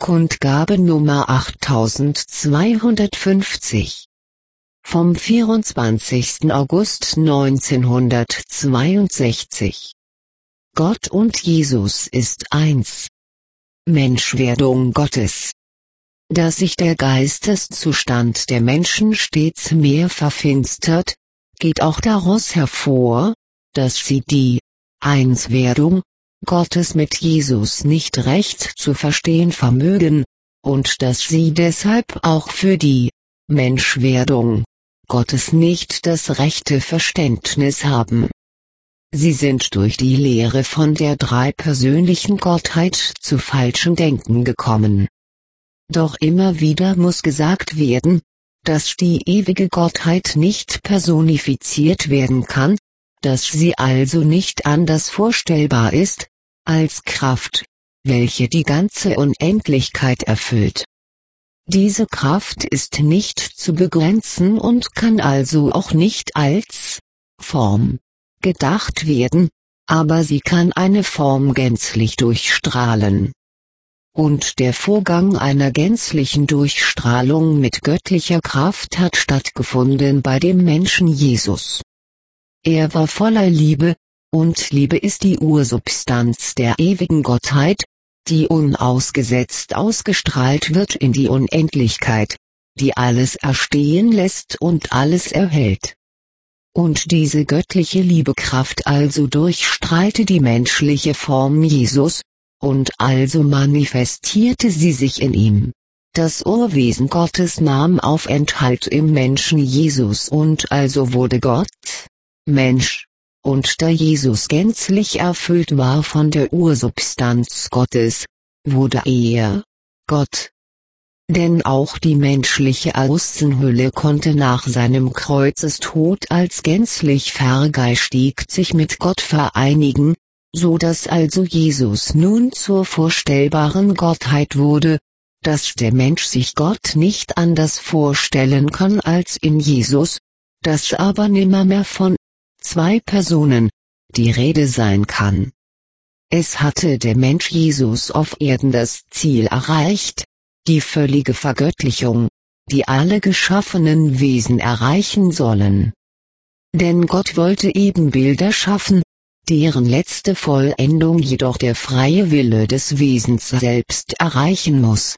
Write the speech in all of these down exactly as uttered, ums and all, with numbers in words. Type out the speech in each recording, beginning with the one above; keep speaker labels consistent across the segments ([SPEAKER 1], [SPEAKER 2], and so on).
[SPEAKER 1] Kundgabe Nummer achttausendzweihundertfünfzig vom vierundzwanzigsten August neunzehnhundertzweiundsechzig. Gott und Jesus ist eins. Menschwerdung Gottes. Dass sich der Geisteszustand der Menschen stets mehr verfinstert, geht auch daraus hervor, dass sie die Einswerdung Gottes mit Jesus nicht recht zu verstehen vermögen, und dass sie deshalb auch für die Menschwerdung Gottes nicht das rechte Verständnis haben. Sie sind durch die Lehre von der dreipersönlichen Gottheit zu falschem Denken gekommen. Doch immer wieder muss gesagt werden, dass die ewige Gottheit nicht personifiziert werden kann, dass sie also nicht anders vorstellbar ist, als Kraft, welche die ganze Unendlichkeit erfüllt. Diese Kraft ist nicht zu begrenzen und kann also auch nicht als Form gedacht werden, aber sie kann eine Form gänzlich durchstrahlen. Und der Vorgang einer gänzlichen Durchstrahlung mit göttlicher Kraft hat stattgefunden bei dem Menschen Jesus. Er war voller Liebe, und Liebe ist die Ursubstanz der ewigen Gottheit, die unausgesetzt ausgestrahlt wird in die Unendlichkeit, die alles erstehen lässt und alles erhält. Und diese göttliche Liebekraft also durchstrahlte die menschliche Form Jesus, und also manifestierte sie sich in ihm. Das Urwesen Gottes nahm Aufenthalt im Menschen Jesus und also wurde Gott Mensch. Und da Jesus gänzlich erfüllt war von der Ursubstanz Gottes, wurde er Gott. Denn auch die menschliche Außenhülle konnte nach seinem Kreuzestod als gänzlich vergeistigt sich mit Gott vereinigen, so dass also Jesus nun zur vorstellbaren Gottheit wurde, dass der Mensch sich Gott nicht anders vorstellen kann als in Jesus, dass aber nimmermehr von zwei Personen die Rede sein kann. Es hatte der Mensch Jesus auf Erden das Ziel erreicht, die völlige Vergöttlichung, die alle geschaffenen Wesen erreichen sollen. Denn Gott wollte Ebenbilder schaffen, deren letzte Vollendung jedoch der freie Wille des Wesens selbst erreichen muss.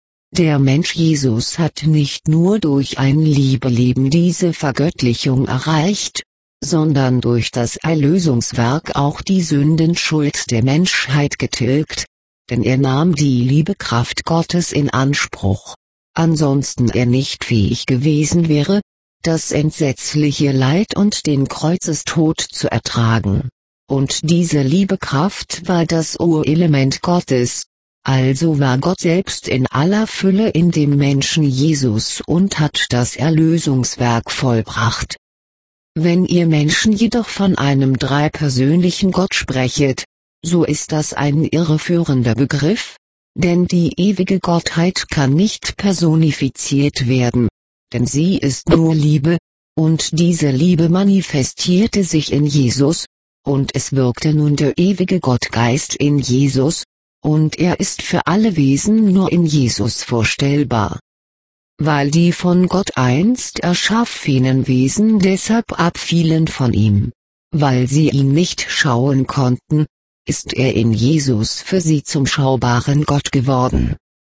[SPEAKER 1] Der Mensch Jesus hat nicht nur durch ein Liebeleben diese Vergöttlichung erreicht, sondern durch das Erlösungswerk auch die Sündenschuld der Menschheit getilgt, denn er nahm die Liebekraft Gottes in Anspruch, ansonsten er nicht fähig gewesen wäre, das entsetzliche Leid und den Kreuzestod zu ertragen. Und diese Liebekraft war das Urelement Gottes, also war Gott selbst in aller Fülle in dem Menschen Jesus und hat das Erlösungswerk vollbracht. Wenn ihr Menschen jedoch von einem dreipersönlichen Gott sprechet, so ist das ein irreführender Begriff, denn die ewige Gottheit kann nicht personifiziert werden, denn sie ist nur Liebe, und diese Liebe manifestierte sich in Jesus, und es wirkte nun der ewige Gottgeist in Jesus, und er ist für alle Wesen nur in Jesus vorstellbar. Weil die von Gott einst erschaffenen Wesen deshalb abfielen von ihm, weil sie ihn nicht schauen konnten, ist er in Jesus für sie zum schaubaren Gott geworden.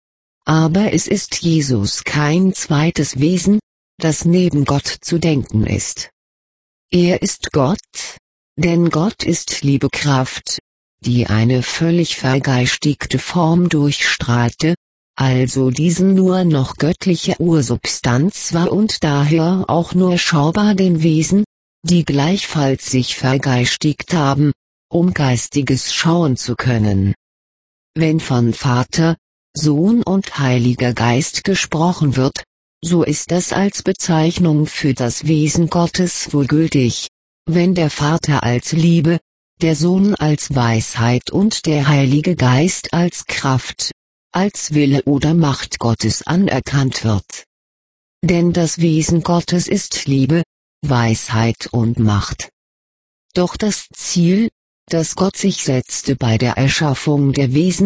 [SPEAKER 1] Aber es ist Jesus kein zweites Wesen, das neben Gott zu denken ist. Er ist Gott, denn Gott ist Liebekraft, die eine völlig vergeistigte Form durchstrahlte, also diesen nur noch göttliche Ursubstanz war und daher auch nur schaubar den Wesen, die gleichfalls sich vergeistigt haben, um Geistiges schauen zu können. Wenn von Vater, Sohn und Heiliger Geist gesprochen wird, so ist das als Bezeichnung für das Wesen Gottes wohl gültig, wenn der Vater als Liebe, der Sohn als Weisheit und der Heilige Geist als Kraft, als Wille oder Macht Gottes anerkannt wird. Denn das Wesen Gottes ist Liebe, Weisheit und Macht. Doch das Ziel, das Gott sich setzte bei der Erschaffung der Wesen,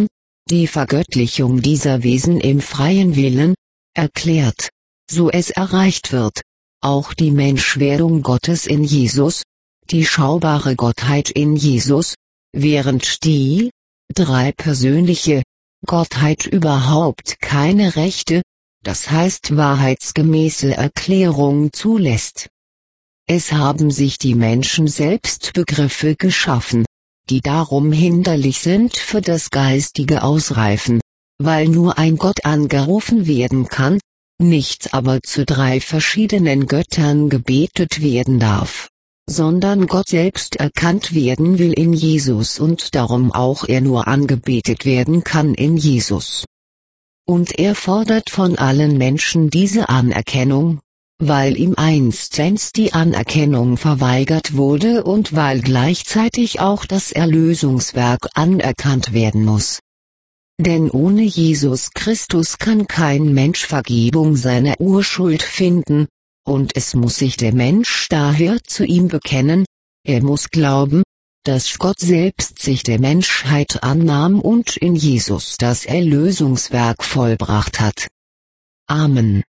[SPEAKER 1] die Vergöttlichung dieser Wesen im freien Willen, erklärt, so es erreicht wird, auch die Menschwerdung Gottes in Jesus, die schaubare Gottheit in Jesus, während die, dreipersönliche, Gottheit überhaupt keine rechte, das heißt wahrheitsgemäße Erklärung zulässt. Es haben sich die Menschen selbst Begriffe geschaffen, die darum hinderlich sind für das geistige Ausreifen, weil nur ein Gott angerufen werden kann, nicht aber zu drei verschiedenen Göttern gebetet werden darf, sondern Gott selbst erkannt werden will in Jesus und darum auch er nur angebetet werden kann in Jesus. Und er fordert von allen Menschen diese Anerkennung, weil ihm einstens die Anerkennung verweigert wurde und weil gleichzeitig auch das Erlösungswerk anerkannt werden muss. Denn ohne Jesus Christus kann kein Mensch Vergebung seiner Urschuld finden, und es muss sich der Mensch daher zu ihm bekennen, er muss glauben, dass Gott selbst sich der Menschheit annahm und in Jesus das Erlösungswerk vollbracht hat. Amen.